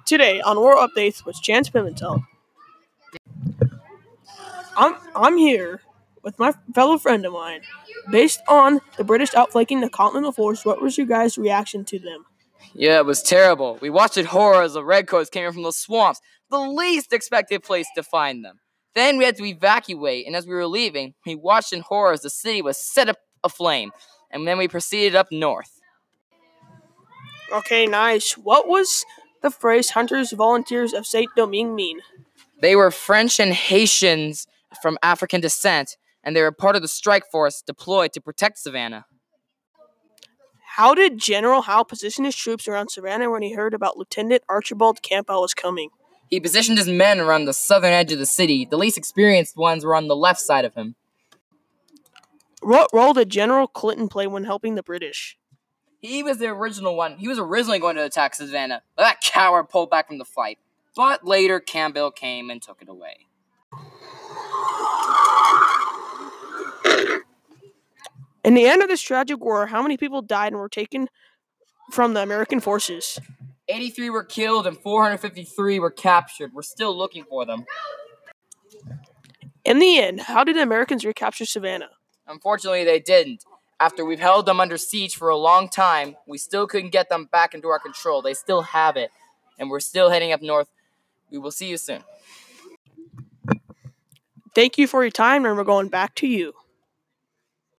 Today on War Updates with Chance Pimentel, I'm here with my fellow friend of mine. Based on the British outflanking the Continental Force, what was your guys' reaction to them? Yeah, it was terrible. We watched in horror as the Redcoats came in from the swamps, the least expected place to find them. Then we had to evacuate, and as we were leaving, we watched in horror as the city was set up aflame, and then we proceeded up north. Okay, nice. What was the phrase Hunters Volunteers of Saint-Domingue mean? They were French and Haitians from African descent, and they were part of the strike force deployed to protect Savannah. How did General Howe position his troops around Savannah when he heard about Lieutenant Archibald Campbell was coming? He positioned his men around the southern edge of the city. The least experienced ones were on the left side of him. What role did General Clinton play when helping the British? He was the original one. He was originally going to attack Savannah, but that coward pulled back from the fight. But later, Campbell came and took it away. In the end of this tragic war, how many people died and were taken from the American forces? 83 were killed and 453 were captured. We're still looking for them. In the end, how did the Americans recapture Savannah? Unfortunately, they didn't. After we've held them under siege for a long time, we still couldn't get them back into our control. They still have it, and we're still heading up north. We will see you soon. Thank you for your time, and we're going back to you.